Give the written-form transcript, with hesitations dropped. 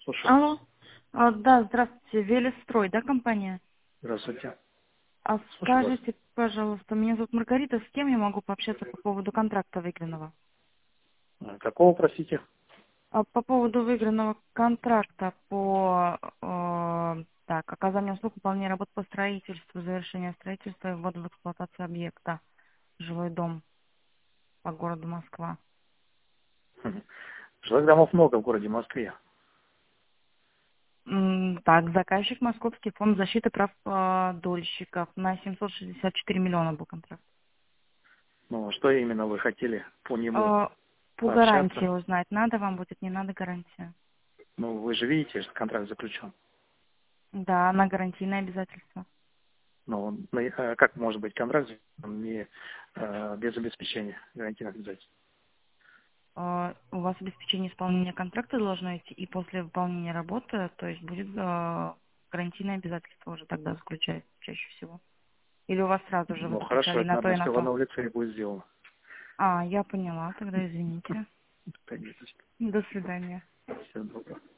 Слушаю. Алло. Да, здравствуйте. Велистрой, да, компания? Здравствуйте. А Слушаю вас. скажите, пожалуйста, меня зовут Маргарита, с кем я могу пообщаться по поводу контракта выигранного? Какого, простите? По поводу выигранного контракта по так, оказанию услуг, выполнения работ по строительству, завершение строительства и вводу в эксплуатацию объекта. Жилой дом по городу Москва. Мгм. Жилых домов много в городе Москве. Так, заказчик Московский фонд защиты прав дольщиков на 764 миллиона был контракт. Ну, что именно вы хотели по нему Э, По гарантии пообщаться? узнать, надо вам будет, не надо гарантия. Ну, вы же видите, что контракт заключен. Да, на гарантийное обязательство. Но как может быть контракт не, без обеспечения гарантийных обязательств? У вас обеспечение исполнения контракта должно идти, и после выполнения работы, то есть будет гарантийное обязательство уже тогда заключается чаще всего. Или у вас сразу же вы Ну, хорошо, заключали и это, на то, наверное, и на все в то? одном лице и будет сделано. А, я поняла, тогда извините. Конечно. До свидания. Всего доброго.